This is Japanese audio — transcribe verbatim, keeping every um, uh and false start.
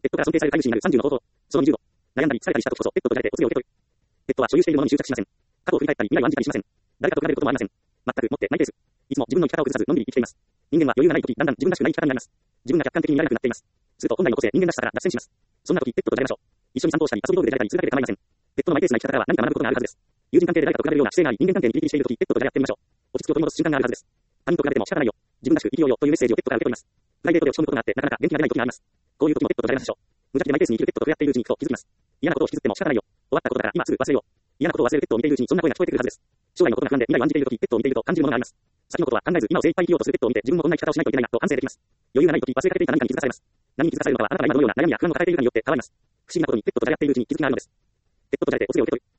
ペットから尊敬される飼い主になるさんじゅうの方法。そのにじゅうご。悩んだり、疲れたりした時こそ、ペットと出会えてお告げを受け取る。ペットは所有しているものに執着しません。過去を振り返ったり、未来を案じたりしません。誰かと比べることもありません。全くもってマイペース。いつも自分の生き方を崩さず、のんびり生きています。人間は余裕がないとき、だんだん自分らしくない生き方になります。自分が客観的に見られなくなっています。すると本来の個性、人間らしさから脱線します。そんな時、ペットと出会いましょう。一緒に散歩したり、遊び道具で出会えたりするだけで構いません。ペットのマイペースな生き方からは何か学ぶことがあるはずです。友人関係で誰かと比べるような姿勢があり、人間関係にピリピリしている時、ペットと出会ってみましょう。落ち着きを取り戻す瞬間があるはずです。他人と比べても仕方ないよ。自分らしく生きようよというメッセージをペットから受け取ります。プライベートで落ち込むことがあって、なかなか元気が出ない時があります。こういう時もペットと出会いましょう。無邪気でマイペースに生きるペットと出会っているうちにふと気づきます。嫌なことを引きずっても仕方ないよ。終わったことだから今すぐ忘れよう。嫌なことを忘れるペットを見ているうちにそんな声が聞こえてくるはずです。将来のことが不安で未来を案じている時、ペットを見ていると感じるものがあります。先のことは考えず今を精一杯生きようとするペットを見て自分もこんな生き方をしないといけないなと反省できます。余裕がない時忘れかけていた何かに気づかされます。何に気づかされるのかはあなたが今どのような悩みや不安を抱えているかによって変わります。不思議なことにペットと出会っているうちに気づきがあるのです。ペットと出会えてお告げを受け取る。